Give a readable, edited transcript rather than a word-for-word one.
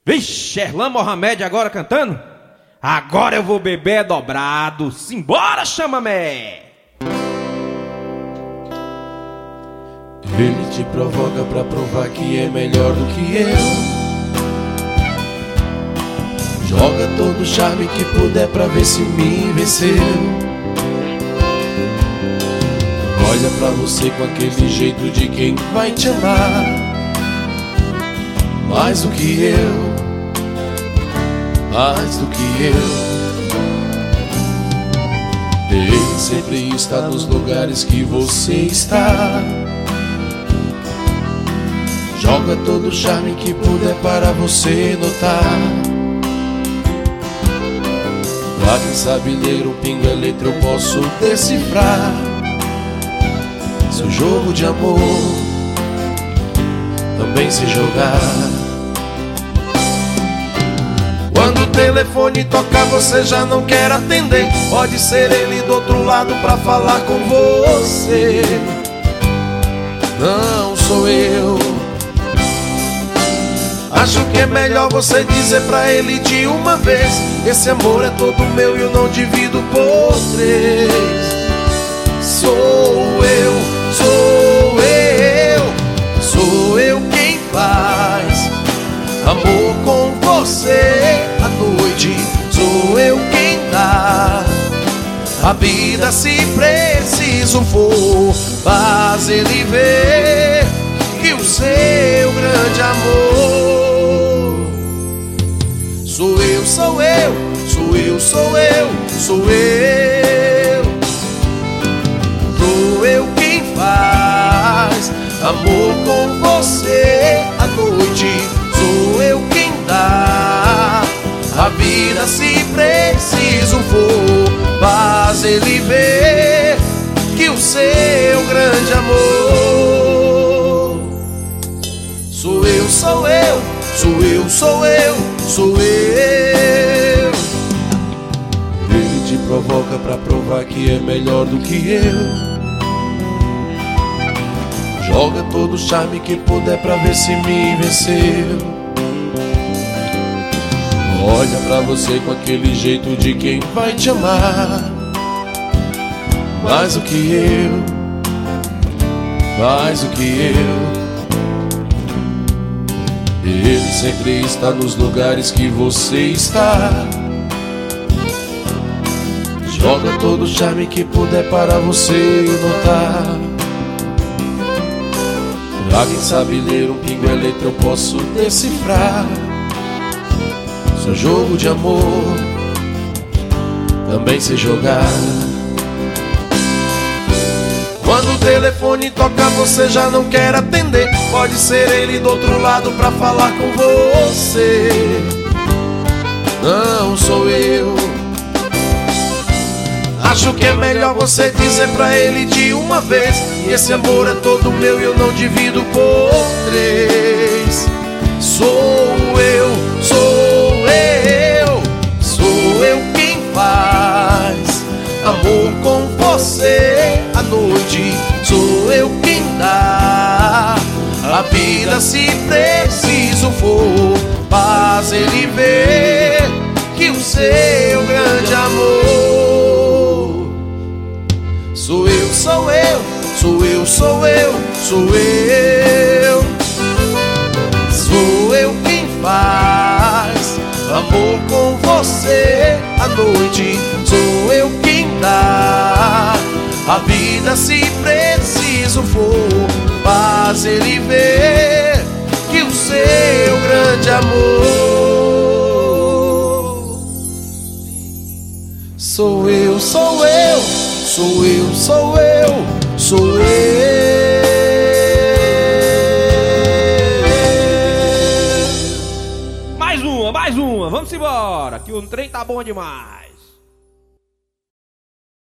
Vixe, Erlan Mohamed agora cantando? Agora eu vou beber dobrado. Simbora, chamamé! Ele te provoca pra provar que é melhor do que eu. Joga todo o charme que puder pra ver se me venceu. Olha pra você com aquele jeito de quem vai te amar mais do que eu, mais do que eu. Ele sempre está nos lugares que você está. Joga todo o charme que puder para você notar. Pra quem sabe ler um pingo é letra eu posso decifrar seu jogo de amor, também se jogar. Quando o telefone tocar você já não quer atender. Pode ser ele do outro lado pra falar com você. Não sou eu. Acho que é melhor você dizer pra ele de uma vez: esse amor é todo meu e eu não divido por três. Sou eu, sou eu, sou eu quem faz amor com você à noite. Sou eu quem dá a vida se preciso for. Faz ele ver que o seu grande amor sou eu, sou eu, sou eu, sou eu, sou eu. Sou eu quem faz amor com você à noite. Sou eu quem dá a vida se preciso for. Faz ele ver que o seu grande amor sou eu, sou eu, sou eu, sou eu, sou eu. Ele te provoca pra provar que é melhor do que eu. Joga todo o charme que puder pra ver se me venceu. Olha pra você com aquele jeito de quem vai te amar mais do que eu, mais do que eu. Ele sempre está nos lugares que você está. Joga todo o charme que puder para você notar. Pra quem sabe ler um pingo é letra eu posso decifrar seu jogo de amor, também se jogar. Quando o telefone toca você já não quer atender. Pode ser ele do outro lado pra falar com você. Não sou eu. Acho que é melhor você dizer pra ele de uma vez: esse amor é todo meu e eu não divido por três. Sou eu, sou eu, sou eu quem faz amor com você à noite. Sou eu quem dá a vida se preciso for. Faz ele ver que o seu grande amor sou eu, sou eu, sou eu, sou eu, sou eu. Sou eu quem faz amor com você à noite. Sou eu quem dá a vida se preciso for. Faz ele ver que o seu grande amor sou eu, sou eu, sou eu, sou eu, sou eu. Mais uma, vamos embora, que o trem tá bom demais.